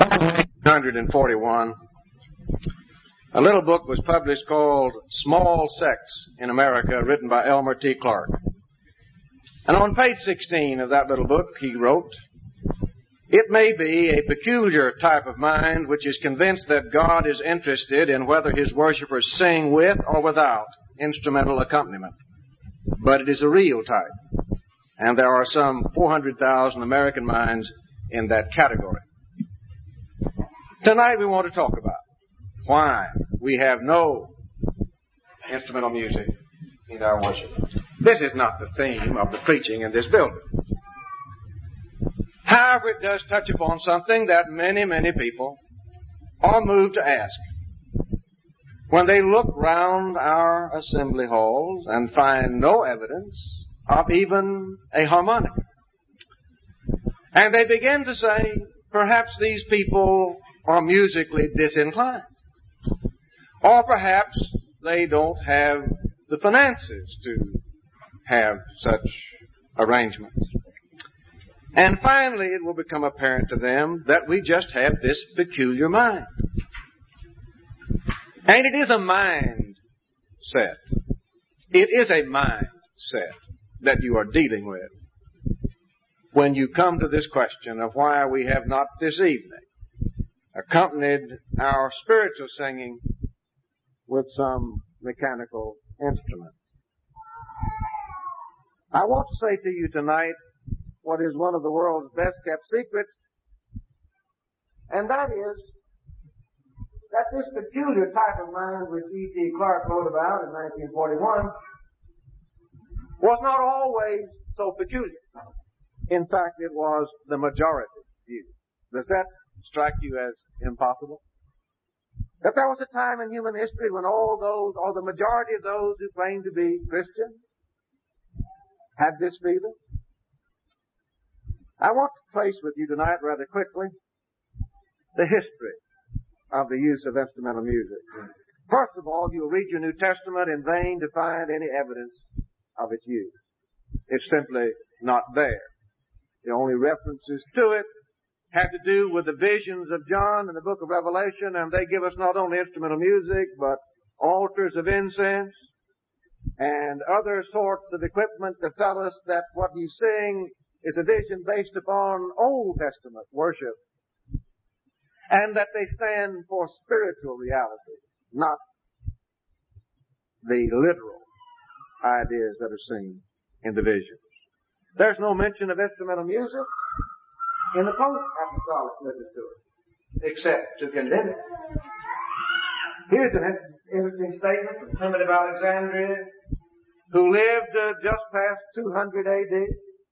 1941, a little book was published called Small Sex in America, written by Elmer T. Clark. And on page 16 of that little book, he wrote, "It may be a peculiar type of mind which is convinced that God is interested in whether his worshipers sing with or without instrumental accompaniment. But it is a real type, and there are some 400,000 American minds in that category." Tonight we want to talk about why we have no instrumental music in our worship. This is not the theme of the preaching in this building. However, it does touch upon something that many, many people are moved to ask when they look round our assembly halls and find no evidence of even a harmonica. And they begin to say, perhaps these people are musically disinclined. Or perhaps they don't have the finances to have such arrangements. And finally, it will become apparent to them that we just have this peculiar mind. And it is a mind set. It is a mind set that you are dealing with when you come to this question of why we have not this evening accompanied our spiritual singing with some mechanical instrument. I want to say to you tonight what is one of the world's best kept secrets, and that is that this peculiar type of mind which E.T. Clark wrote about in 1941 was not always so peculiar. In fact, it was the majority view. Does that strike you as impossible? That there was a time in human history when all those, or the majority of those who claimed to be Christian, had this feeling? I want to trace with you tonight rather quickly the history of the use of instrumental music. First of all, you'll read your New Testament in vain to find any evidence of its use. It's simply not there. The only references to it have to do with the visions of John in the book of Revelation, and they give us not only instrumental music, but altars of incense and other sorts of equipment that tell us that what he's seeing is a vision based upon Old Testament worship, and that they stand for spiritual reality, not the literal ideas that are seen in the visions. There's no mention of instrumental music in the post-apostolic literature, except to condemn it. Here's an interesting statement from Clement of Alexandria, who lived just past 200 A.D.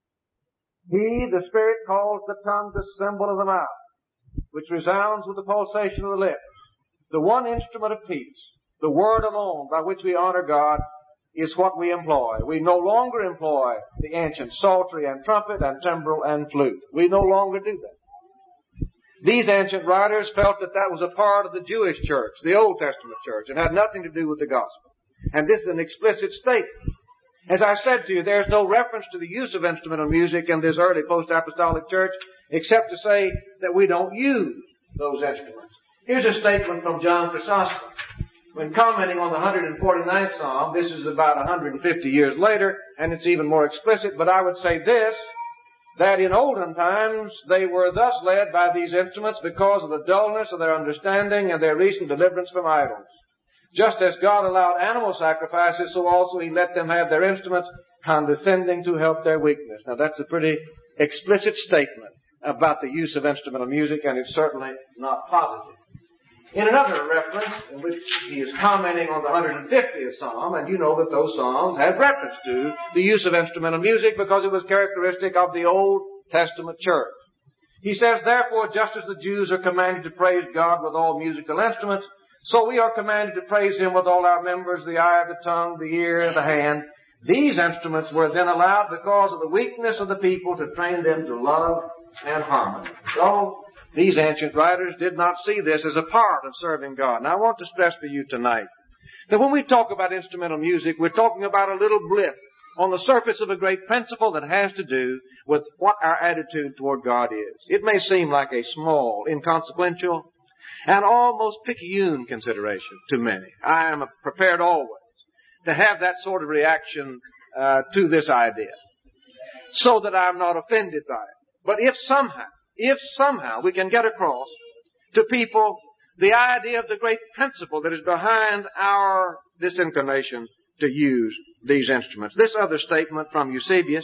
He, the Spirit, calls the tongue the symbol of the mouth, which resounds with the pulsation of the lips. The one instrument of peace, the word alone by which we honor God, is what we employ. We no longer employ the ancient psaltery and trumpet and timbrel and flute. We no longer do that. These ancient writers felt that that was a part of the Jewish church, the Old Testament church, and had nothing to do with the gospel. And this is an explicit statement. As I said to you, there's no reference to the use of instrumental music in this early post-apostolic church, except to say that we don't use those instruments. Here's a statement from John Chrysostom. When commenting on the 149th Psalm, this is about 150 years later, and it's even more explicit, but I would say this, that in olden times they were thus led by these instruments because of the dullness of their understanding and their recent deliverance from idols. Just as God allowed animal sacrifices, so also He let them have their instruments, condescending to help their weakness. Now that's a pretty explicit statement about the use of instrumental music, and it's certainly not positive. In another reference, in which he is commenting on the 150th Psalm, and you know that those Psalms have reference to the use of instrumental music because it was characteristic of the Old Testament church. He says, therefore, just as the Jews are commanded to praise God with all musical instruments, so we are commanded to praise Him with all our members, the eye, the tongue, the ear, the hand. These instruments were then allowed because of the weakness of the people to train them to love and harmony. So, these ancient writers did not see this as a part of serving God. Now, I want to stress to you tonight that when we talk about instrumental music, we're talking about a little blip on the surface of a great principle that has to do with what our attitude toward God is. It may seem like a small, inconsequential, and almost picayune consideration to many. I am prepared always to have that sort of reaction to this idea, so that I'm not offended by it. But if somehow we can get across to people the idea of the great principle that is behind our disinclination to use these instruments. This other statement from Eusebius,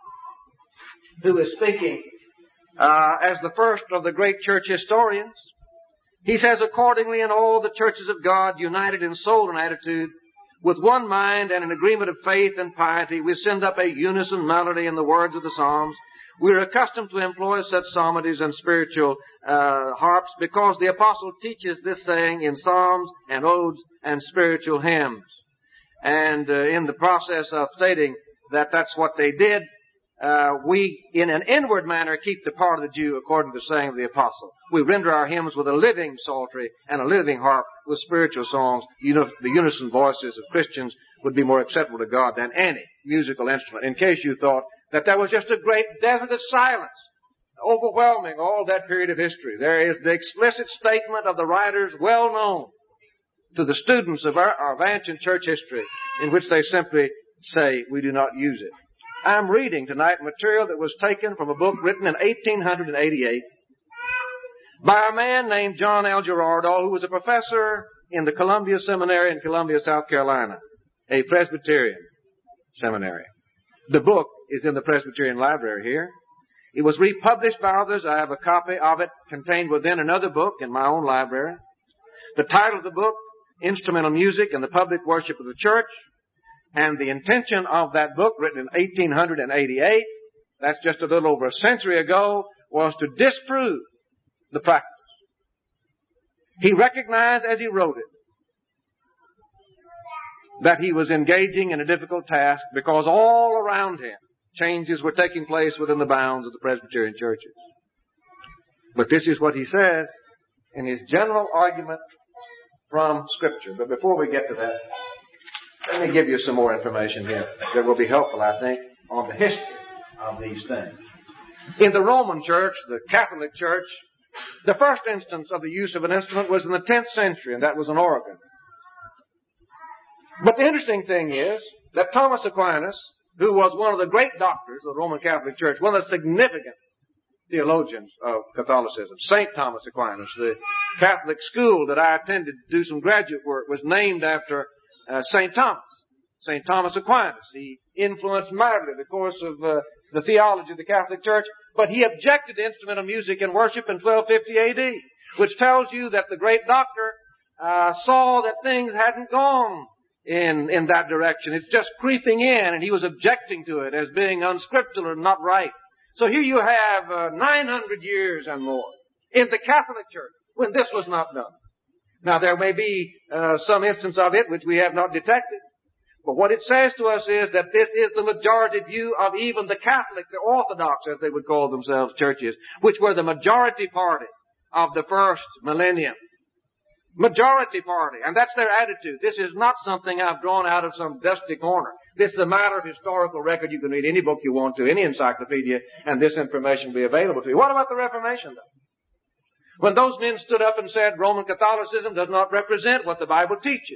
who is speaking as the first of the great church historians, he says, accordingly in all the churches of God, united in soul and attitude, with one mind and an agreement of faith and piety, we send up a unison melody in the words of the Psalms. We are accustomed to employ such psalmodies and spiritual harps because the apostle teaches this saying in psalms and odes and spiritual hymns. And in the process of stating that that's what they did, we, in an inward manner, keep the part of the Jew according to the saying of the apostle. We render our hymns with a living psaltery and a living harp with spiritual songs. The unison voices of Christians would be more acceptable to God than any musical instrument. In case you thought that there was just a great definite silence overwhelming all that period of history, there is the explicit statement of the writers well known to the students of ancient church history, in which they simply say, we do not use it. I'm reading tonight material that was taken from a book written in 1888 by a man named John L. Girardo, who was a professor in the Columbia Seminary in Columbia, South Carolina, a Presbyterian seminary. The book is in the Presbyterian Library here. It was republished by others. I have a copy of it contained within another book in my own library. The title of the book, Instrumental Music and the Public Worship of the Church. And the intention of that book, written in 1888, that's just a little over a century ago, was to disprove the practice. He recognized as he wrote it that he was engaging in a difficult task because all around him changes were taking place within the bounds of the Presbyterian churches. But this is what he says in his general argument from Scripture. But before we get to that, let me give you some more information here that will be helpful, I think, on the history of these things. In the Roman Church, the Catholic Church, the first instance of the use of an instrument was in the 10th century, and that was an organ. But the interesting thing is that Thomas Aquinas, who was one of the great doctors of the Roman Catholic Church, one of the significant theologians of Catholicism, St. Thomas Aquinas, the Catholic school that I attended to do some graduate work was named after St. Thomas Aquinas. He influenced mightily the course of the theology of the Catholic Church, but he objected to instrumental music in worship in 1250 A.D., which tells you that the great doctor saw that things hadn't gone in that direction. It's just creeping in, and he was objecting to it as being unscriptural and not right. So here you have 900 years and more in the Catholic Church when this was not done. Now, there may be some instance of it which we have not detected. But what it says to us is that this is the majority view of even the Catholic, the Orthodox, as they would call themselves, churches, which were the majority party of the first millennium. Majority party. And that's their attitude. This is not something I've drawn out of some dusty corner. This is a matter of historical record. You can read any book you want to, any encyclopedia, and this information will be available to you. What about the Reformation, though? When those men stood up and said Roman Catholicism does not represent what the Bible teaches,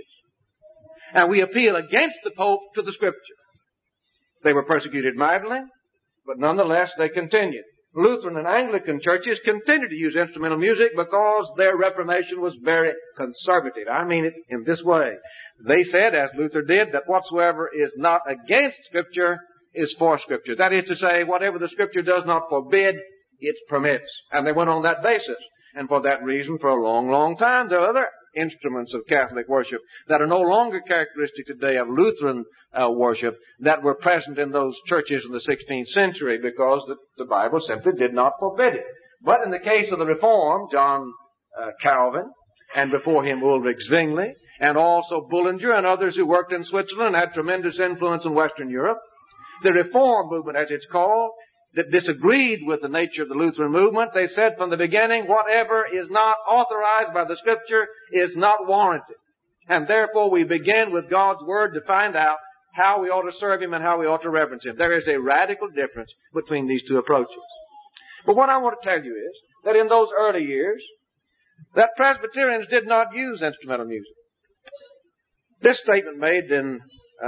and we appeal against the Pope to the Scripture. They were persecuted mightily, but nonetheless they continued. Lutheran and Anglican churches continued to use instrumental music because their Reformation was very conservative. I mean it in this way. They said, as Luther did, that whatsoever is not against Scripture is for Scripture. That is to say, whatever the Scripture does not forbid, it permits. And they went on that basis. And for that reason, for a long, long time, there are other instruments of Catholic worship that are no longer characteristic today of Lutheran worship that were present in those churches in the 16th century because the Bible simply did not forbid it. But in the case of the Reform, John Calvin, and before him Ulrich Zwingli, and also Bullinger and others who worked in Switzerland had tremendous influence in Western Europe, the Reform movement, as it's called, that disagreed with the nature of the Lutheran movement. They said from the beginning, whatever is not authorized by the Scripture is not warranted. And therefore we begin with God's Word to find out how we ought to serve Him and how we ought to reverence Him. There is a radical difference between these two approaches. But what I want to tell you is that in those early years, that Presbyterians did not use instrumental music. This statement made in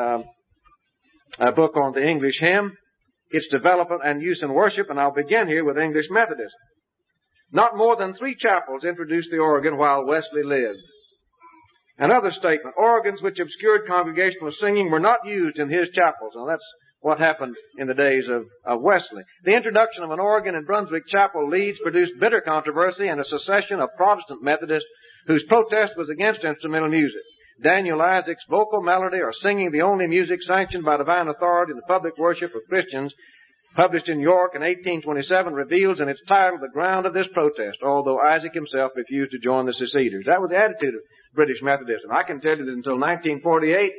a book on the English hymn, its development and use in worship, and I'll begin here with English Methodism. Not more than 3 chapels introduced the organ while Wesley lived. Another statement, organs which obscured congregational singing were not used in his chapels. Now that's what happened in the days of Wesley. The introduction of an organ in Brunswick Chapel, Leeds, produced bitter controversy and a secession of Protestant Methodists whose protest was against instrumental music. Daniel Isaac's vocal melody or singing the only music sanctioned by divine authority in the public worship of Christians, published in York in 1827, reveals in its title the ground of this protest, although Isaac himself refused to join the seceders. That was the attitude of British Methodism. I can tell you that until 1948,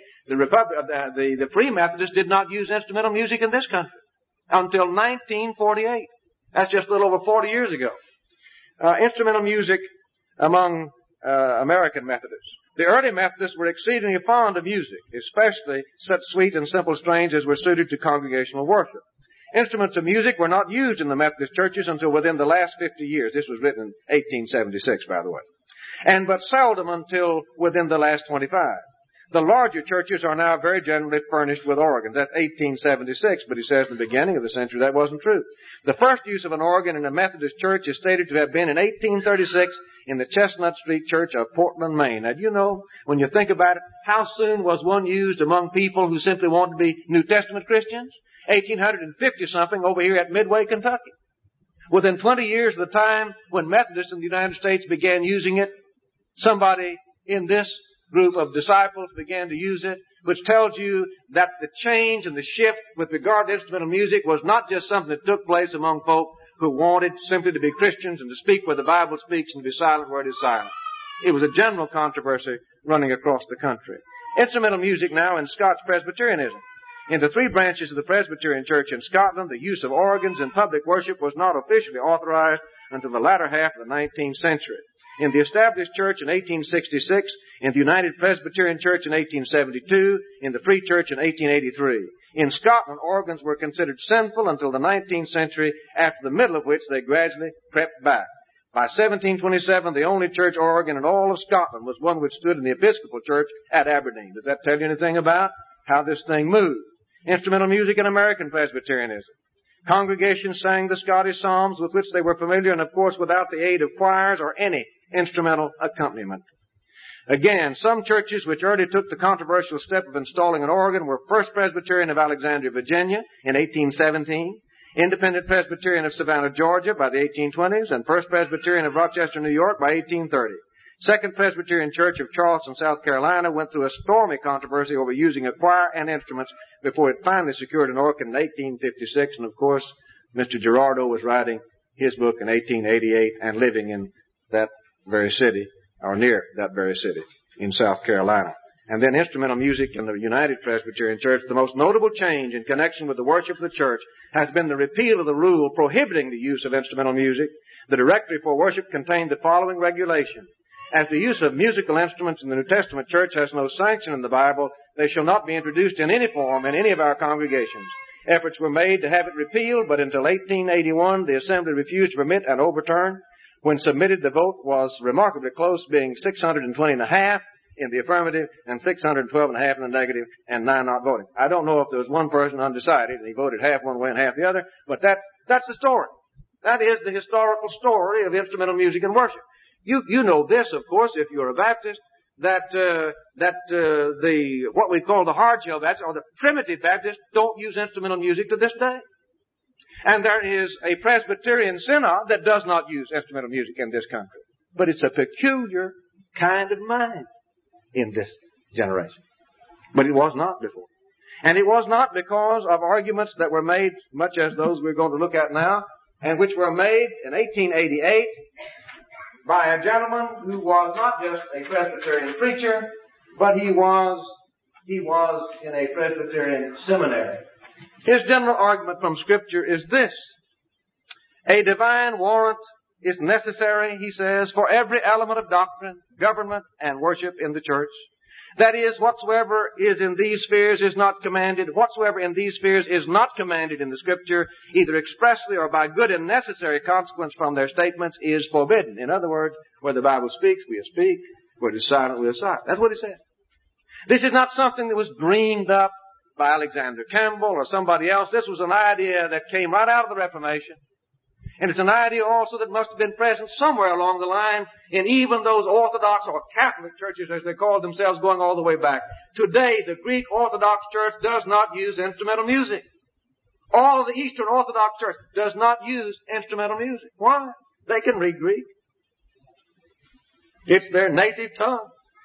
the Free Methodists did not use instrumental music in this country. Until 1948. That's just a little over 40 years ago. Instrumental music among American Methodists. The early Methodists were exceedingly fond of music, especially such sweet and simple strains as were suited to congregational worship. Instruments of music were not used in the Methodist churches until within the last 50 years. This was written in 1876, by the way. And but seldom until within the last 25. The larger churches are now very generally furnished with organs. That's 1876, but he says in the beginning of the century that wasn't true. The first use of an organ in a Methodist church is stated to have been in 1836 in the Chestnut Street Church of Portland, Maine. Now, do you know, when you think about it, how soon was one used among people who simply wanted to be New Testament Christians? 1850-something over here at Midway, Kentucky. Within 20 years of the time when Methodists in the United States began using it, somebody in this group of disciples began to use it, which tells you that the change and the shift with regard to instrumental music was not just something that took place among folk who wanted simply to be Christians and to speak where the Bible speaks and to be silent where it is silent. It was a general controversy running across the country. Instrumental music now in Scotch Presbyterianism. In the 3 branches of the Presbyterian Church in Scotland, the use of organs in public worship was not officially authorized until the latter half of the 19th century. In the established church in 1866, in the United Presbyterian Church in 1872, in the Free Church in 1883. In Scotland, organs were considered sinful until the 19th century, after the middle of which they gradually crept back. By 1727, the only church organ in all of Scotland was one which stood in the Episcopal Church at Aberdeen. Does that tell you anything about how this thing moved? Instrumental music in American Presbyterianism. Congregations sang the Scottish psalms with which they were familiar, and of course without the aid of choirs or any instrumental accompaniment. Again, some churches which early took the controversial step of installing an organ were First Presbyterian of Alexandria, Virginia in 1817, Independent Presbyterian of Savannah, Georgia by the 1820s, and First Presbyterian of Rochester, New York by 1830. Second Presbyterian Church of Charleston, South Carolina went through a stormy controversy over using a choir and instruments before it finally secured an organ in 1856. And of course, Mr. Girardeau was writing his book in 1888 and living in that very city, or near that very city, in South Carolina. And then instrumental music in the United Presbyterian Church. The most notable change in connection with the worship of the church has been the repeal of the rule prohibiting the use of instrumental music. The directory for worship contained the following regulation. As the use of musical instruments in the New Testament church has no sanction in the Bible, they shall not be introduced in any form in any of our congregations. Efforts were made to have it repealed, but until 1881, the Assembly refused to permit an overturn. When submitted, the vote was remarkably close, being 620.5 in the affirmative and 612.5 in the negative, and 9 not voting. I don't know if there was one person undecided and he voted half one way and half the other, but that's the story. That is the historical story of instrumental music and worship. You know this, of course, if you're a Baptist, that what we call the hard shell Baptists or the primitive Baptists don't use instrumental music to this day. And there is a Presbyterian synod that does not use instrumental music in this country. But it's a peculiar kind of mind in this generation. But it was not before. And it was not because of arguments that were made, much as those we're going to look at now, and which were made in 1888 by a gentleman who was not just a Presbyterian preacher, but he was in a Presbyterian seminary. His general argument from Scripture is this. A divine warrant is necessary, he says, for every element of doctrine, government, and worship in the church. That is, whatsoever is in these spheres is not commanded. Whatsoever in these spheres is not commanded in the Scripture, either expressly or by good and necessary consequence from their statements, is forbidden. In other words, where the Bible speaks, we'll speak. Where it is silent, we'll silent. That's what it says. This is not something that was dreamed up by Alexander Campbell or somebody else. This was an idea that came right out of the Reformation. And it's an idea also that must have been present somewhere along the line in even those Orthodox or Catholic churches, as they called themselves, going all the way back. Today, the Greek Orthodox Church does not use instrumental music. All of the Eastern Orthodox Church does not use instrumental music. Why? They can read Greek. It's their native tongue.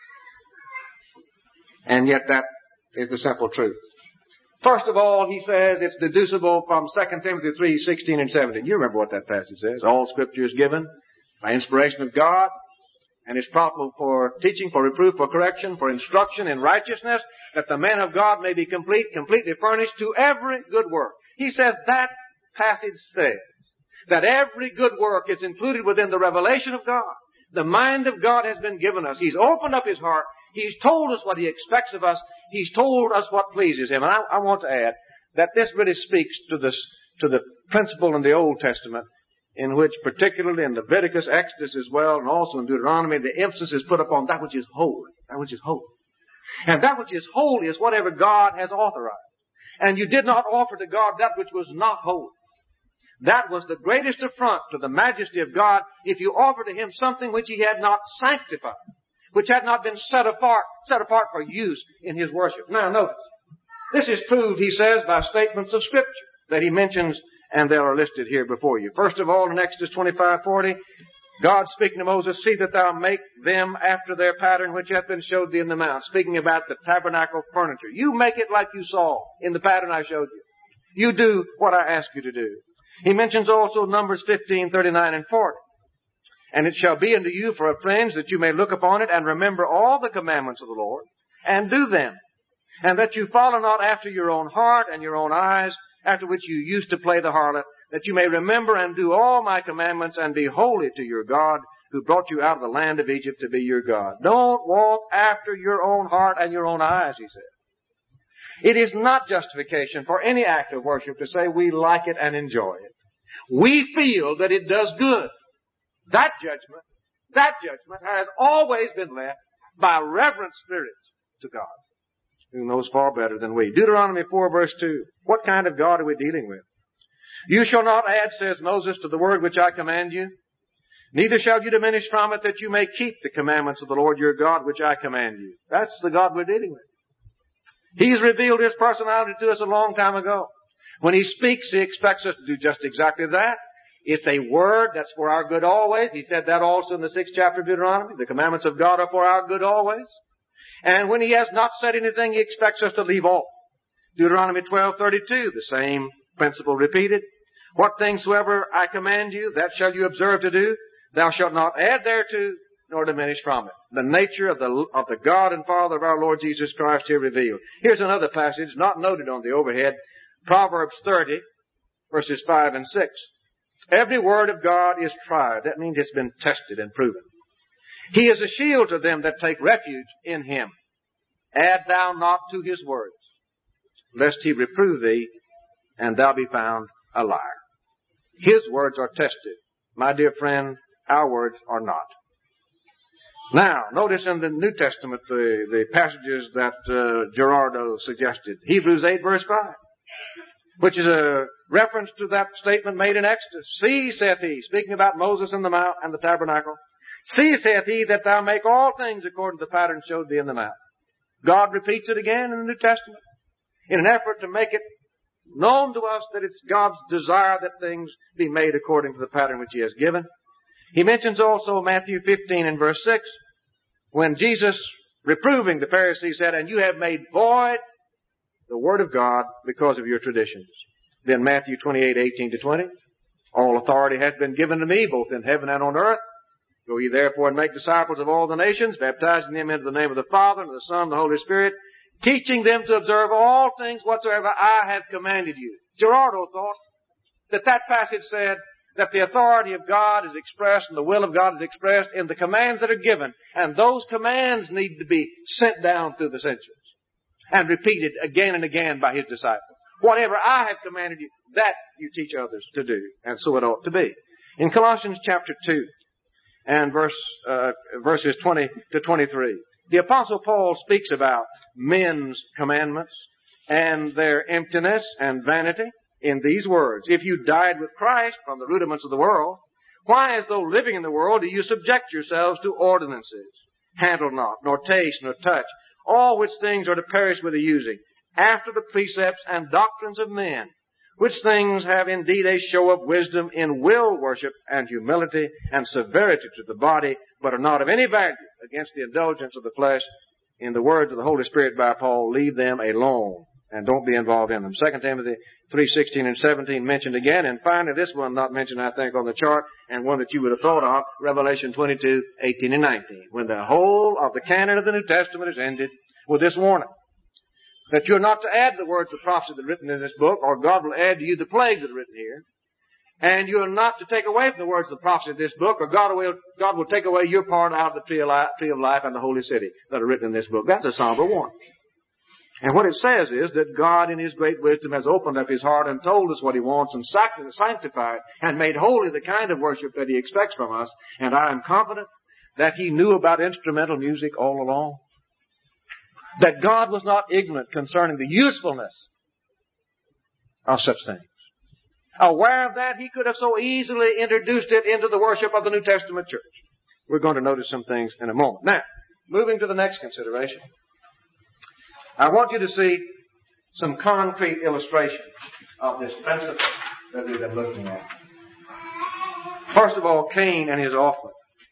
And yet that is the simple truth. First of all, he says it's deducible from 2 Timothy 3:16 and 17. You remember what that passage says. All Scripture is given by inspiration of God and is profitable for teaching, for reproof, for correction, for instruction in righteousness, that the man of God may be complete, completely furnished to every good work. He says that passage says that every good work is included within the revelation of God. The mind of God has been given us. He's opened up His heart. He's told us what He expects of us. He's told us what pleases Him. And I want to add that this really speaks to the principle in the Old Testament, in which particularly in Leviticus, Exodus as well, and also in Deuteronomy, the emphasis is put upon that which is holy. That which is holy. And that which is holy is whatever God has authorized. And you did not offer to God that which was not holy. That was the greatest affront to the majesty of God if you offered to Him something which He had not sanctified, which had not been set apart for use in His worship. Now notice, this is proved, he says, by statements of Scripture that he mentions, and they are listed here before you. First of all, in Exodus 25:40, God speaking to Moses, see that thou make them after their pattern which hath been showed thee in the mount. Speaking about the tabernacle furniture. You make it like you saw in the pattern I showed you. You do what I ask you to do. He mentions also Numbers 15:39 and 40. And it shall be unto you for a fringe that you may look upon it and remember all the commandments of the Lord and do them. And that you follow not after your own heart and your own eyes, after which you used to play the harlot, that you may remember and do all my commandments and be holy to your God, who brought you out of the land of Egypt to be your God. Don't walk after your own heart and your own eyes, he said. It is not justification for any act of worship to say we like it and enjoy it. We feel that it does good. That judgment has always been left by reverent spirits to God, who knows far better than we. Deuteronomy 4 verse 2. What kind of God are we dealing with? You shall not add, says Moses, to the word which I command you. Neither shall you diminish from it, that you may keep the commandments of the Lord your God which I command you. That's the God we're dealing with. He's revealed His personality to us a long time ago. When He speaks, He expects us to do just exactly that. It's a word that's for our good always. He said that also in the 6th chapter of Deuteronomy. The commandments of God are for our good always. And when He has not said anything, He expects us to leave off. Deuteronomy 12:32, the same principle repeated. What things soever I command you, that shall you observe to do. Thou shalt not add thereto, nor diminish from it. The nature of the God and Father of our Lord Jesus Christ here revealed. Here's another passage not noted on the overhead. Proverbs 30, verses 5 and 6. Every word of God is tried. That means it's been tested and proven. He is a shield to them that take refuge in Him. Add thou not to His words, lest He reprove thee, and thou be found a liar. His words are tested. My dear friend, our words are not. Now, notice in the New Testament the passages that Gerardo suggested. Hebrews 8 verse 5, which is a reference to that statement made in Exodus. See, saith He, speaking about Moses and the mount and the tabernacle. See, saith He, that thou make all things according to the pattern showed thee in the mount. God repeats it again in the New Testament in an effort to make it known to us that it's God's desire that things be made according to the pattern which He has given. He mentions also Matthew 15 and verse 6, when Jesus, reproving the Pharisees, said, and you have made void the word of God because of your traditions. Then Matthew 28:18-20, all authority has been given to me, both in heaven and on earth. Go ye therefore and make disciples of all the nations, baptizing them into the name of the Father, and of the Son, and the Holy Spirit, teaching them to observe all things whatsoever I have commanded you. Gerardo thought that passage said that the authority of God is expressed and the will of God is expressed in the commands that are given. And those commands need to be sent down through the centuries and repeated again and again by His disciples. Whatever I have commanded you, that you teach others to do. And so it ought to be. In Colossians chapter 2 and verses 20 to 23, the Apostle Paul speaks about men's commandments and their emptiness and vanity in these words: if you died with Christ from the rudiments of the world, why, as though living in the world, do you subject yourselves to ordinances? Handle not, nor taste, nor touch, all which things are to perish with the using, after the precepts and doctrines of men, which things have indeed a show of wisdom in will worship and humility and severity to the body, but are not of any value against the indulgence of the flesh. In the words of the Holy Spirit by Paul, leave them alone and don't be involved in them. 2 Timothy 3:16 and 17 mentioned again. And finally, this one not mentioned, I think, on the chart, and one that you would have thought of, Revelation 22:18 and 19, when the whole of the canon of the New Testament is ended with this warning, that you're not to add the words of prophecy that are written in this book, or God will add to you the plagues that are written here. And you're not to take away from the words of the prophecy of this book, or God will take away your part out of the tree of life and the holy city that are written in this book. That's a somber warning. And what it says is that God in His great wisdom has opened up His heart and told us what He wants and sanctified and made holy the kind of worship that He expects from us. And I am confident that He knew about instrumental music all along. That God was not ignorant concerning the usefulness of such things. Aware of that, He could have so easily introduced it into the worship of the New Testament church. We're going to notice some things in a moment. Now, moving to the next consideration, I want you to see some concrete illustrations of this principle that we've been looking at. First of all, Cain and his offering.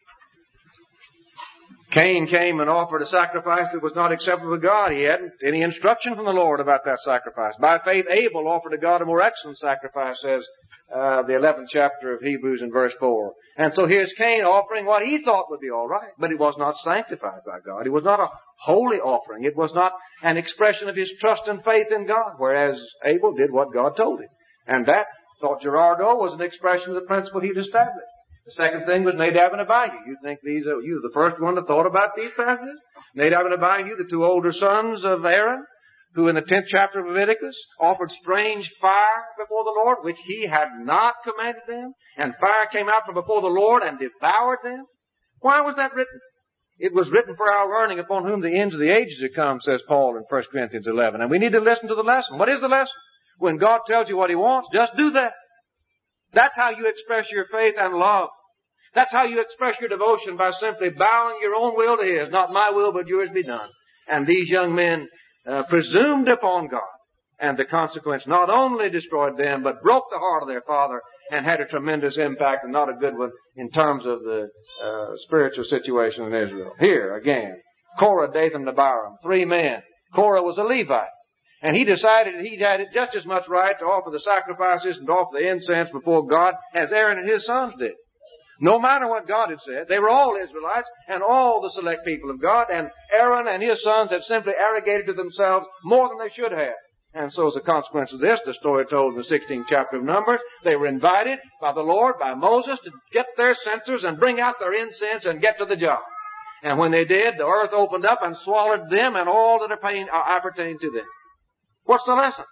Cain came and offered a sacrifice that was not acceptable to God. He hadn't any instruction from the Lord about that sacrifice. By faith, Abel offered to God a more excellent sacrifice, says the 11th chapter of Hebrews in verse 4. And so here's Cain offering what he thought would be all right, but it was not sanctified by God. It was not a holy offering. It was not an expression of his trust and faith in God, whereas Abel did what God told him. And that, thought Gerardo, was an expression of the principle he'd established. The second thing was Nadab and Abihu. You think you were the first one that thought about these passages? Nadab and Abihu, the two older sons of Aaron, who in the 10th chapter of Leviticus offered strange fire before the Lord, which He had not commanded them, and fire came out from before the Lord and devoured them. Why was that written? It was written for our learning, upon whom the ends of the ages are come, says Paul in 1 Corinthians 11. And we need to listen to the lesson. What is the lesson? When God tells you what He wants, just do that. That's how you express your faith and love. That's how you express your devotion, by simply bowing your own will to His. Not my will, but yours be done. And these young men presumed upon God. And the consequence not only destroyed them, but broke the heart of their father and had a tremendous impact, and not a good one, in terms of the spiritual situation in Israel. Here, again, Korah, Dathan, and Abiram, 3 men. Korah was a Levite. And he decided he had just as much right to offer the sacrifices and to offer the incense before God as Aaron and his sons did. No matter what God had said, they were all Israelites and all the select people of God, and Aaron and his sons had simply arrogated to themselves more than they should have. And so as a consequence of this, the story told in the 16th chapter of Numbers, they were invited by the Lord, by Moses, to get their censers and bring out their incense and get to the job. And when they did, the earth opened up and swallowed them and all that appertain to them. What's the lesson?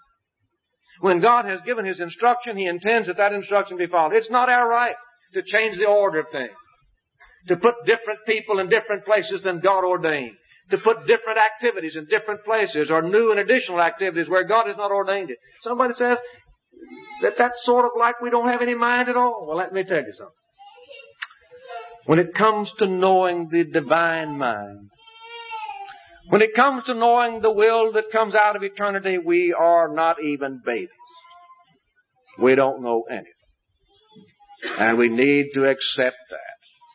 When God has given His instruction, He intends that that instruction be followed. It's not our right to change the order of things, to put different people in different places than God ordained, to put different activities in different places, or new and additional activities where God has not ordained it. Somebody says that that's sort of like we don't have any mind at all. Well, let me tell you something. When it comes to knowing the divine mind, when it comes to knowing the will that comes out of eternity, we are not even babies. We don't know anything. And we need to accept that.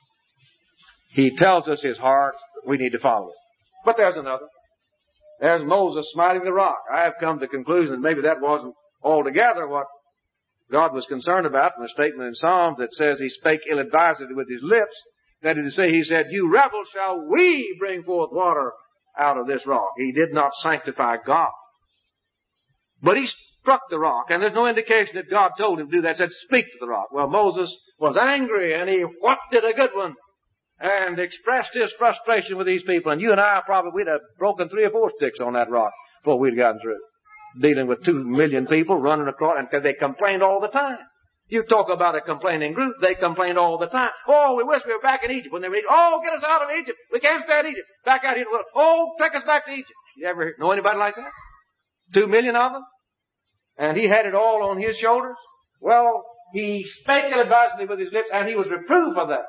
He tells us His heart. We need to follow it. But there's another. There's Moses smiting the rock. I have come to the conclusion that maybe that wasn't altogether what God was concerned about in the statement in Psalms that says He spake ill-advisedly with His lips. That is to say, He said, you rebels, shall we bring forth water out of this rock. He did not sanctify God. But He struck the rock. And there's no indication that God told him to do that. He said, speak to the rock. Well, Moses was angry, and he whacked it a good one and expressed his frustration with these people. And you and I we'd have broken 3 or 4 sticks on that rock before we'd gotten through. Dealing with 2 million people running across, and because they complained all the time. You talk about a complaining group, they complained all the time. Oh, we wish we were back in Egypt. When they were Egypt, oh, get us out of Egypt. We can't stand Egypt. Back out here in the world. Oh, take us back to Egypt. You ever know anybody like that? 2 million of them? And he had it all on his shoulders? Well, he spake advisedly with his lips, and he was reproved for that.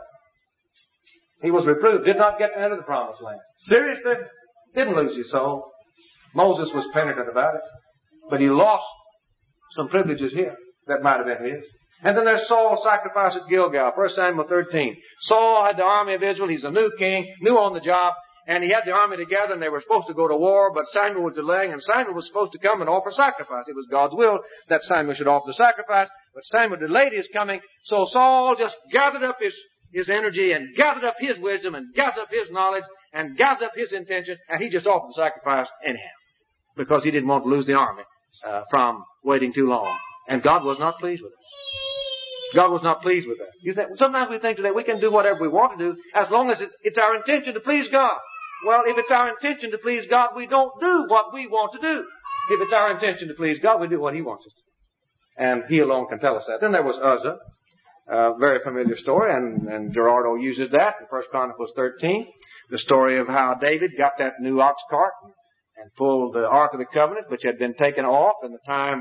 He was reproved. Did not get into the promised land. Seriously, didn't lose his soul. Moses was penitent about it. But he lost some privileges here that might have been his. And then there's Saul's sacrifice at Gilgal, 1 Samuel 13. Saul had the army of Israel. He's a new king, new on the job. And he had the army together, and they were supposed to go to war, but Samuel was delaying, and Samuel was supposed to come and offer sacrifice. It was God's will that Samuel should offer the sacrifice, but Samuel delayed his coming. So Saul just gathered up his energy, and gathered up his wisdom, and gathered up his knowledge, and gathered up his intention, and he just offered the sacrifice anyhow, because he didn't want to lose the army from waiting too long. And God was not pleased with it. God was not pleased with that. You say, sometimes we think today we can do whatever we want to do as long as it's our intention to please God. Well, if it's our intention to please God, we don't do what we want to do. If it's our intention to please God, we do what He wants us to. And He alone can tell us that. Then there was Uzzah, a very familiar story, and Gerardo uses that in 1 Chronicles 13. The story of how David got that new ox cart and pulled the Ark of the Covenant, which had been taken off in the time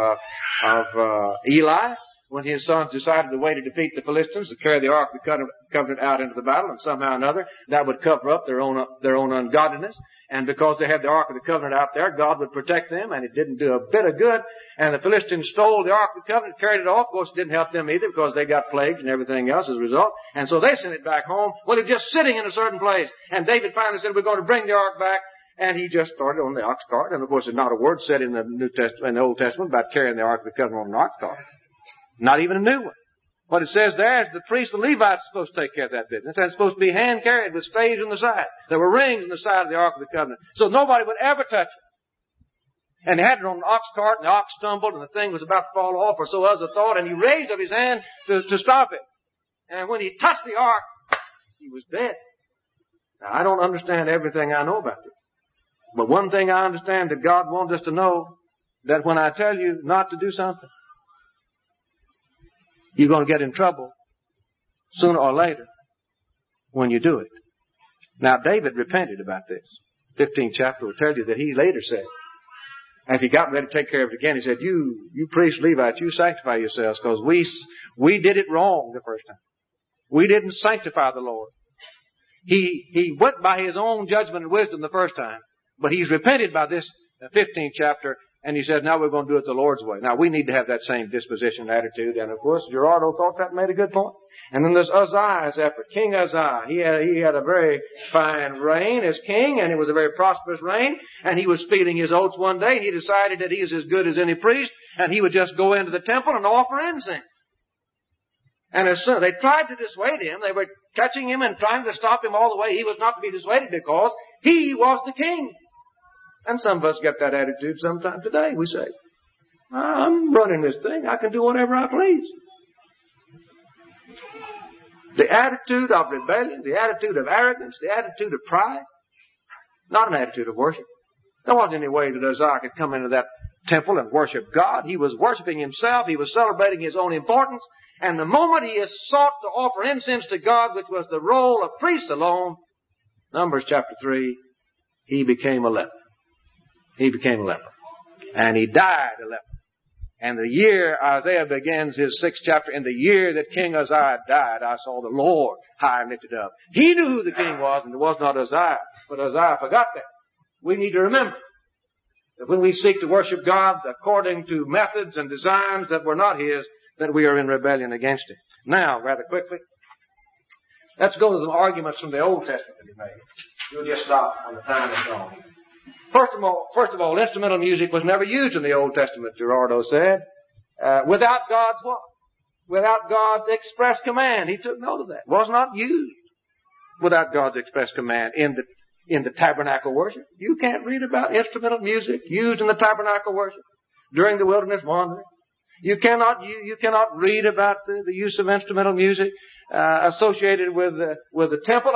of Eli, when his sons decided the way to defeat the Philistines, to carry the Ark of the Covenant out into the battle, and somehow or another that would cover up their own ungodliness. And because they had the Ark of the Covenant out there, God would protect them, and it didn't do a bit of good. And the Philistines stole the Ark of the Covenant, carried it off. Of course, it didn't help them either, because they got plagues and everything else as a result. And so they sent it back home. Well, it was just sitting in a certain place. And David finally said, we're going to bring the Ark back. And he just started on the ox cart. And of course, there's not a word said in the Old Testament about carrying the Ark of the Covenant on an ox cart. Not even a new one. What it says there is the priests and Levites are supposed to take care of that business. And it's supposed to be hand carried with staves on the side. There were rings on the side of the Ark of the Covenant. So nobody would ever touch it. And they had it on an ox cart, and the ox stumbled, and the thing was about to fall off, or so Uzzah thought, and he raised up his hand to stop it. And when he touched the ark, he was dead. Now, I don't understand everything I know about it. But one thing I understand that God wants us to know, that when I tell you not to do something, you're going to get in trouble sooner or later when you do it. Now, David repented about this. 15th chapter will tell you that he later said, as he got ready to take care of it again, he said, you priests, Levites, you sanctify yourselves, because we did it wrong the first time. We didn't sanctify the Lord. He went by his own judgment and wisdom the first time, but he's repented by this 15th chapter, and he says, now we're going to do it the Lord's way. Now, we need to have that same disposition and attitude, and of course, Gerardo thought that made a good point. And then there's Uzziah's effort. King Uzziah, he had a very fine reign as king, and it was a very prosperous reign, and he was feeding his oats one day, and he decided that he was as good as any priest, and he would just go into the temple and offer incense. And as soon they tried to dissuade him, they were catching him and trying to stop him all the way. He was not to be dissuaded because he was the king. And some of us get that attitude sometime today. We say, I'm running this thing. I can do whatever I please. The attitude of rebellion, the attitude of arrogance, the attitude of pride, not an attitude of worship. There wasn't any way that Uzziah could come into that temple and worship God. He was worshiping himself. He was celebrating his own importance. And the moment he is sought to offer incense to God, which was the role of priest alone, Numbers chapter 3, he became a leper. He became a leper. And he died a leper. And the year Isaiah begins his 6th chapter, in the year that King Uzziah died, I saw the Lord high and lifted up. He knew who the king was, and it was not Uzziah. But Uzziah forgot that. We need to remember that when we seek to worship God according to methods and designs that were not His, that we are in rebellion against Him. Now, rather quickly, let's go to some arguments from the Old Testament that He made. We'll just stop when the time is gone. First of all, instrumental music was never used in the Old Testament, Gerardo said, without God's what? Without God's express command. He took note of that. It was not used without God's express command in the tabernacle worship. You can't read about instrumental music used in the tabernacle worship. during the wilderness wandering. You cannot read about the use of instrumental music associated with the temple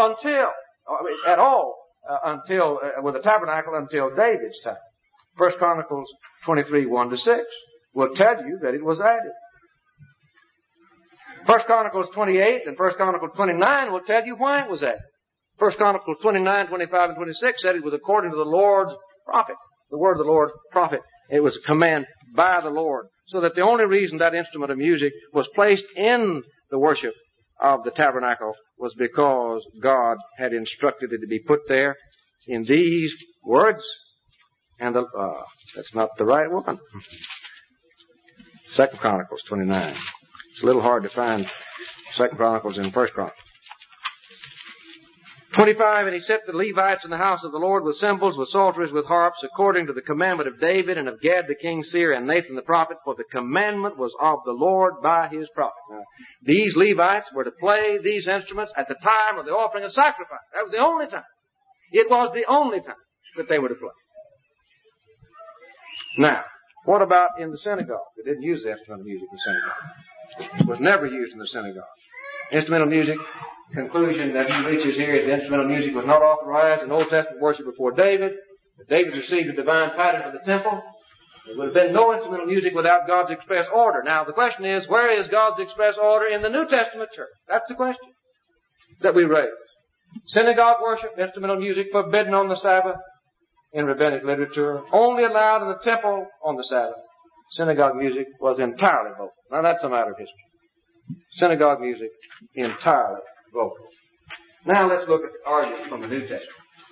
with the tabernacle until David's time. 1 Chronicles 23, 1-6 will tell you that it was added. 1 Chronicles 28 and 1 Chronicles 29 will tell you why it was added. 1 Chronicles 29, 25, and 26 said it was according to the Lord's prophet. The word of the Lord's prophet. It was a command by the Lord. So that the only reason that instrument of music was placed in the worship of the tabernacle was because God had instructed it to be put there in these words. And that's not the right one. 2 Chronicles 29. It's a little hard to find 2 Chronicles and 1 Chronicles. 25, and he set the Levites in the house of the Lord with cymbals, with psalteries, with harps, according to the commandment of David and of Gad the king's seer and Nathan the prophet, for the commandment was of the Lord by his prophet. Now, these Levites were to play these instruments at the time of the offering of sacrifice. That was the only time. It was the only time that they were to play. Now, what about in the synagogue? They didn't use the instrumental music in the synagogue. It was never used in the synagogue. Instrumental music, conclusion that he reaches here is the instrumental music was not authorized in Old Testament worship before David. If David received the divine pattern of the temple, there would have been no instrumental music without God's express order. Now, the question is, where is God's express order in the New Testament church? That's the question that we raise. Synagogue worship, instrumental music forbidden on the Sabbath in rabbinic literature, only allowed in the temple on the Sabbath. Synagogue music was entirely vocal. Now, that's a matter of history. Synagogue music, entirely vocal. Now let's look at the argument from the New Testament.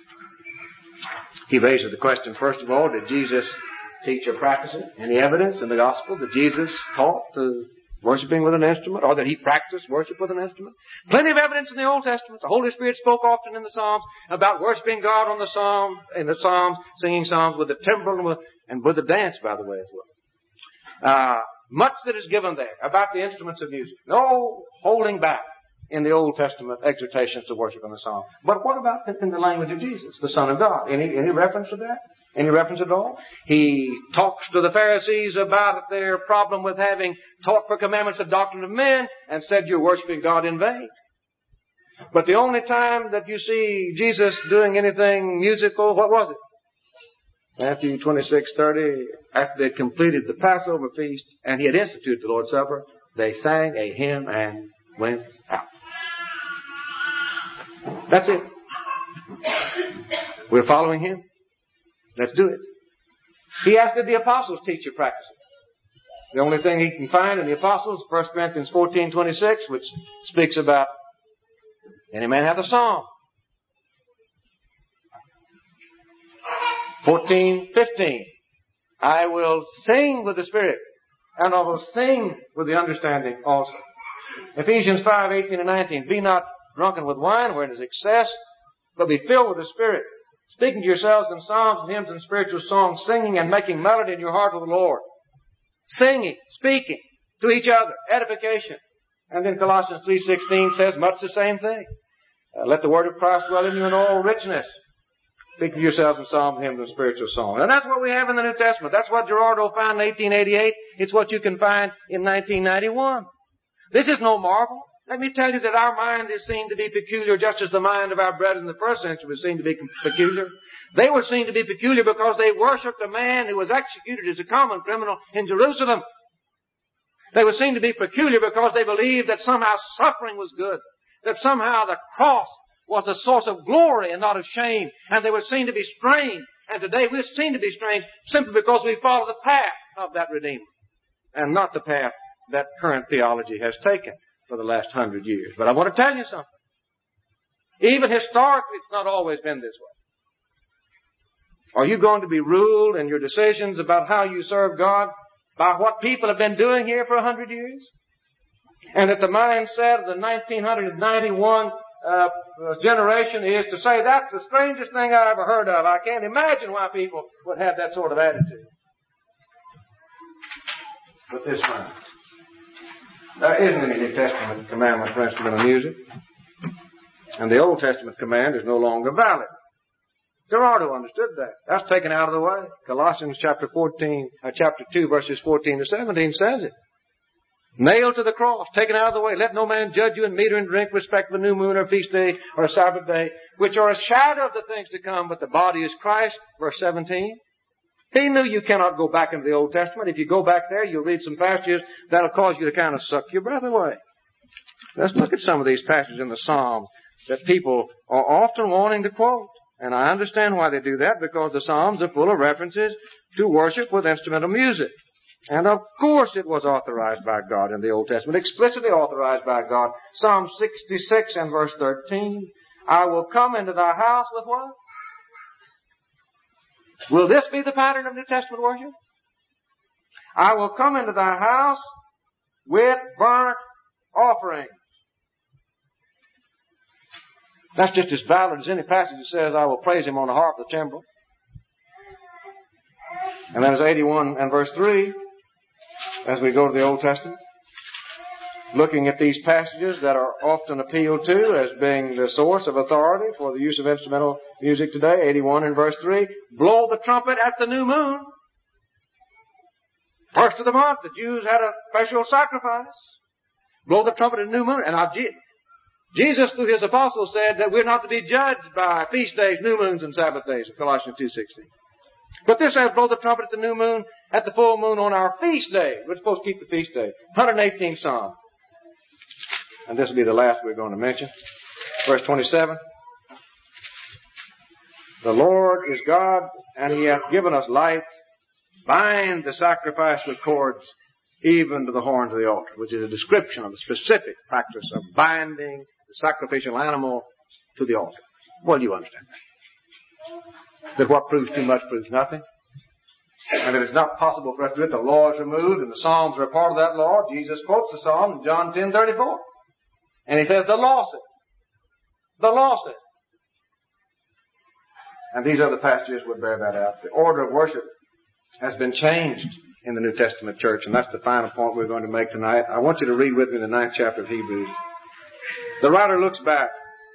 He raises the question, first of all, did Jesus teach or practice it? Any evidence in the Gospel that Jesus taught to worshiping with an instrument, or that he practiced worship with an instrument? Plenty of evidence in the Old Testament. The Holy Spirit spoke often in the Psalms about worshiping God in the Psalms, singing Psalms with the timbrel and with the dance, by the way, as well. Much that is given there about the instruments of music. No holding back in the Old Testament exhortations to worship in the Psalm. But what about in the language of Jesus, the Son of God? Any reference to that? Any reference at all? He talks to the Pharisees about their problem with having taught for commandments of doctrine of men and said you're worshiping God in vain. But the only time that you see Jesus doing anything musical, what was it? Matthew 26:30, after they had completed the Passover feast and he had instituted the Lord's Supper, they sang a hymn and went out. That's it. We're following him. Let's do it. He asked, did the apostles teach or practice it? The only thing he can find in the apostles, 1 Corinthians 14:26, which speaks about any man hath a psalm. 14:15, I will sing with the Spirit, and I will sing with the understanding also. Ephesians 5:18 and 19, be not drunken with wine, wherein is excess, but be filled with the Spirit, speaking to yourselves in psalms and hymns and spiritual songs, singing and making melody in your heart to the Lord. Singing, speaking to each other, edification. And then Colossians 3:16 says much the same thing. Let the word of Christ dwell in you in all richness. Speak to yourselves in psalms, hymns, and spiritual songs. And that's what we have in the New Testament. That's what Gerardo found in 1888. It's what you can find in 1991. This is no marvel. Let me tell you that our mind is seen to be peculiar just as the mind of our brethren in the first century was seen to be peculiar. They were seen to be peculiar because they worshipped a man who was executed as a common criminal in Jerusalem. They were seen to be peculiar because they believed that somehow suffering was good, that somehow the cross was a source of glory and not of shame. And they were seen to be strange. And today we're seen to be strange simply because we follow the path of that Redeemer and not the path that current theology has taken for the last 100 years. But I want to tell you something. Even historically, it's not always been this way. Are you going to be ruled in your decisions about how you serve God by what people have been doing here for 100 years? And that the mindset of the 1991 generation is to say, that's the strangest thing I ever heard of. I can't imagine why people would have that sort of attitude. But this one, there isn't any New Testament commandment for instrumental music. And the Old Testament command is no longer valid. Gerardo understood that. That's taken out of the way. Colossians chapter 2, verses 14 to 17 says it. Nailed to the cross, taken out of the way. Let no man judge you in meat or in drink, respect of a new moon or a feast day or a Sabbath day, which are a shadow of the things to come, but the body is Christ. Verse 17. He knew you cannot go back into the Old Testament. If you go back there, you'll read some passages that'll cause you to kind of suck your breath away. Let's look at some of these passages in the Psalms that people are often wanting to quote. And I understand why they do that, because the Psalms are full of references to worship with instrumental music. And of course it was authorized by God in the Old Testament, explicitly authorized by God. Psalm 66 and verse 13, I will come into thy house with what? Will this be the pattern of New Testament worship? I will come into thy house with burnt offerings. That's just as valid as any passage that says, I will praise him on the harp, the timbrel. And that is 81 and verse 3, as we go to the Old Testament. Looking at these passages that are often appealed to as being the source of authority for the use of instrumental music today, 81 and verse 3, blow the trumpet at the new moon. First of the month, the Jews had a special sacrifice. Blow the trumpet at the new moon. And Jesus, through his apostles, said that we're not to be judged by feast days, new moons, and Sabbath days, in Colossians 2:16. But this says, blow the trumpet at the new moon, at the full moon on our feast day. We're supposed to keep the feast day. 118th Psalm. And this will be the last we're going to mention. Verse 27. The Lord is God, and he hath given us light. Bind the sacrifice with cords, even to the horns of the altar, which is a description of the specific practice of binding the sacrificial animal to the altar. Well, you understand that. That what proves too much proves nothing. And that it's not possible for us to do it. The law is removed, and the Psalms are a part of that law. Jesus quotes the Psalm in John 10:34. And he says, the law said. The law said. And these other passages would bear that out. The order of worship has been changed in the New Testament church, and that's the final point we're going to make tonight. I want you to read with me the 9th chapter of Hebrews. The writer looks back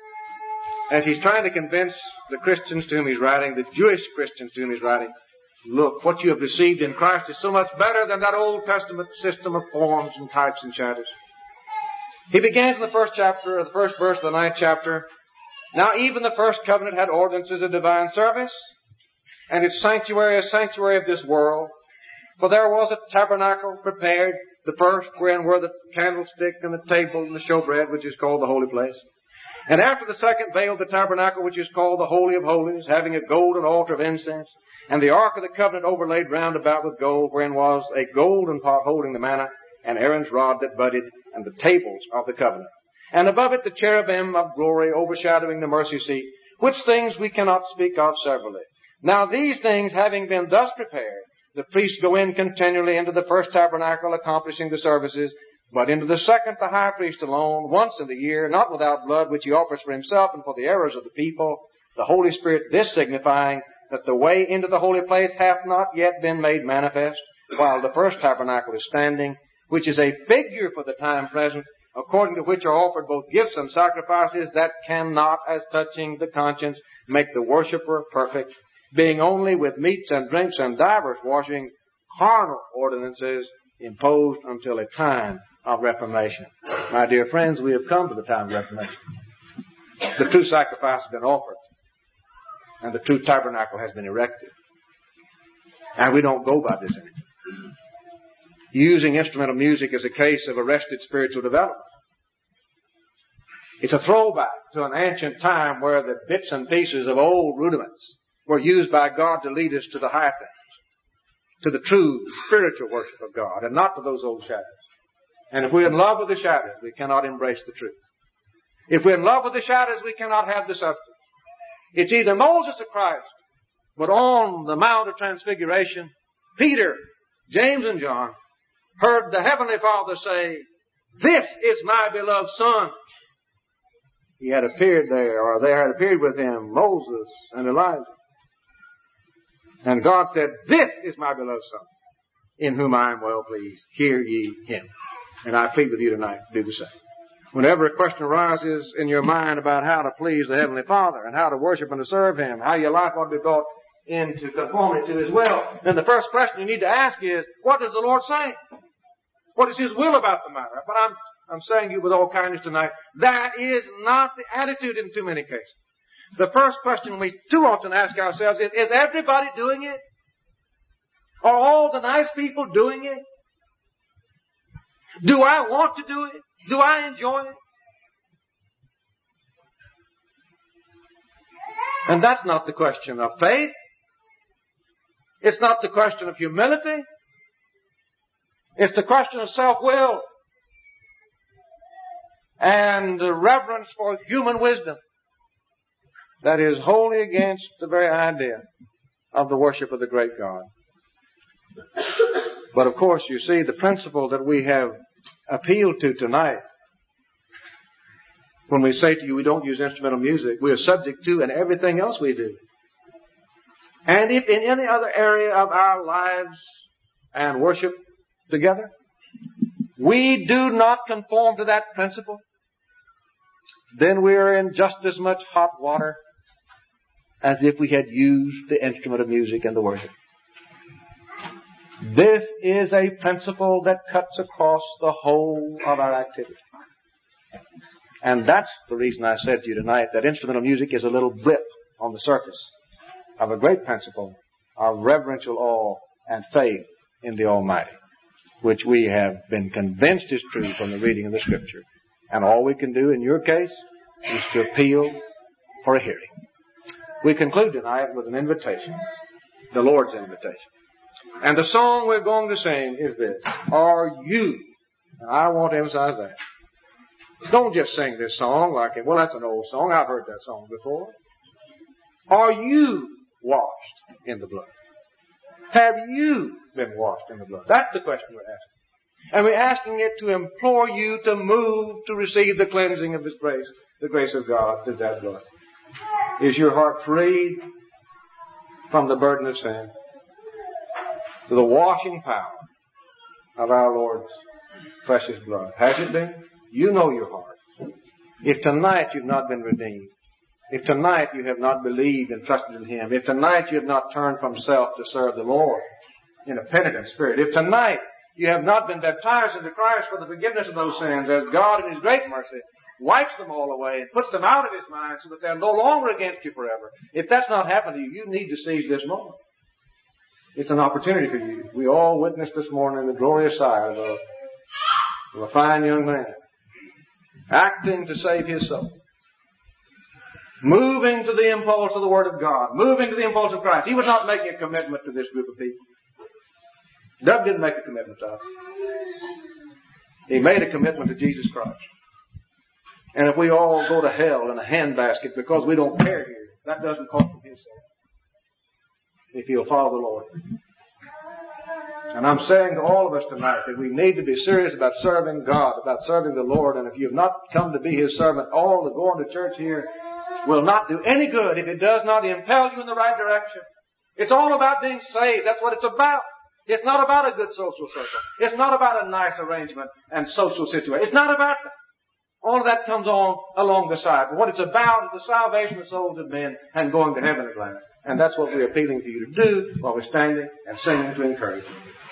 as he's trying to convince the Christians to whom he's writing, the Jewish Christians to whom he's writing, look, what you have received in Christ is so much better than that Old Testament system of forms and types and shadows. He begins in the first chapter, or the first verse of the 9th chapter. Now even the first covenant had ordinances of divine service, and its sanctuary a sanctuary of this world. For there was a tabernacle prepared, the first, wherein were the candlestick and the table and the showbread, which is called the holy place. And after the second veiled the tabernacle, which is called the Holy of Holies, having a golden altar of incense, and the ark of the covenant overlaid round about with gold, wherein was a golden pot holding the manna, and Aaron's rod that budded, and the tables of the covenant. And above it the cherubim of glory overshadowing the mercy seat, which things we cannot speak of severally. Now these things having been thus prepared, the priests go in continually into the first tabernacle, accomplishing the services, but into the second the high priest alone, once in the year, not without blood, which he offers for himself and for the errors of the people, the Holy Spirit, this signifying that the way into the holy place hath not yet been made manifest, while the first tabernacle is standing, which is a figure for the time present, according to which are offered both gifts and sacrifices that cannot, as touching the conscience, make the worshipper perfect, being only with meats and drinks and divers washing, carnal ordinances imposed until a time of reformation. My dear friends, we have come to the time of reformation. The true sacrifice has been offered, and the true tabernacle has been erected. And we don't go by this anymore. Using instrumental music is a case of arrested spiritual development. It's a throwback to an ancient time where the bits and pieces of old rudiments were used by God to lead us to the high things, to the true spiritual worship of God, and not to those old shadows. And if we're in love with the shadows, we cannot embrace the truth. If we're in love with the shadows, we cannot have the substance. It's either Moses or Christ. But on the Mount of Transfiguration, Peter, James, and John heard the Heavenly Father say, "This is my beloved Son." He had appeared there, or there had appeared with him Moses and Elijah. And God said, "This is my beloved Son, in whom I am well pleased. Hear ye him." And I plead with you tonight to do the same. Whenever a question arises in your mind about how to please the Heavenly Father and how to worship and to serve Him, how your life ought to be brought into conformity to His will, then the first question you need to ask is, what does the Lord say? What is His will about the matter? But I'm saying to you with all kindness tonight, that is not the attitude in too many cases. The first question we too often ask ourselves is everybody doing it? Are all the nice people doing it? Do I want to do it? Do I enjoy it? And that's not the question of faith. It's not the question of humility. It's the question of self-will and reverence for human wisdom that is wholly against the very idea of the worship of the great God. But of course, you see, the principle that we have appealed to tonight, when we say to you we don't use instrumental music, we are subject to and everything else we do. And if in any other area of our lives and worship together, we do not conform to that principle, then we are in just as much hot water as if we had used the instrument of music in the worship. This is a principle that cuts across the whole of our activity. And that's the reason I said to you tonight that instrumental music is a little blip on the surface of a great principle of reverential awe and faith in the Almighty, which we have been convinced is true from the reading of the Scripture. And all we can do in your case is to appeal for a hearing. We conclude tonight with an invitation, the Lord's invitation. And the song we're going to sing is this: Are you, and I want to emphasize that. Don't just sing this song like, well, that's an old song. I've heard that song before. Are you washed in the blood? Have you been washed in the blood? That's the question we're asking. And we're asking it to implore you to move to receive the cleansing of His grace, the grace of God through that blood. Is your heart freed from the burden of sin to the washing power of our Lord's precious blood? Has it been? You know your heart. If tonight you've not been redeemed, if tonight you have not believed and trusted in Him, if tonight you have not turned from self to serve the Lord in a penitent spirit, if tonight you have not been baptized into Christ for the forgiveness of those sins, as God in His great mercy wipes them all away and puts them out of His mind so that they're no longer against you forever, if that's not happened to you, you need to seize this moment. It's an opportunity for you. We all witnessed this morning the glorious sight of a fine young man acting to save his soul, moving to the impulse of the Word of God, moving to the impulse of Christ. He was not making a commitment to this group of people. Doug didn't make a commitment to us. He made a commitment to Jesus Christ. And if we all go to hell in a handbasket because we don't care here, that doesn't cost him his soul, if he'll follow the Lord. And I'm saying to all of us tonight that we need to be serious about serving God, about serving the Lord. And if you have not come to be His servant, all the going to church here will not do any good if it does not impel you in the right direction. It's all about being saved. That's what it's about. It's not about a good social circle. It's not about a nice arrangement and social situation. It's not about that. All of that comes on along the side. But what it's about is the salvation of souls of men and going to heaven at last. And that's what we're appealing to you to do while we're standing and singing to encourage you.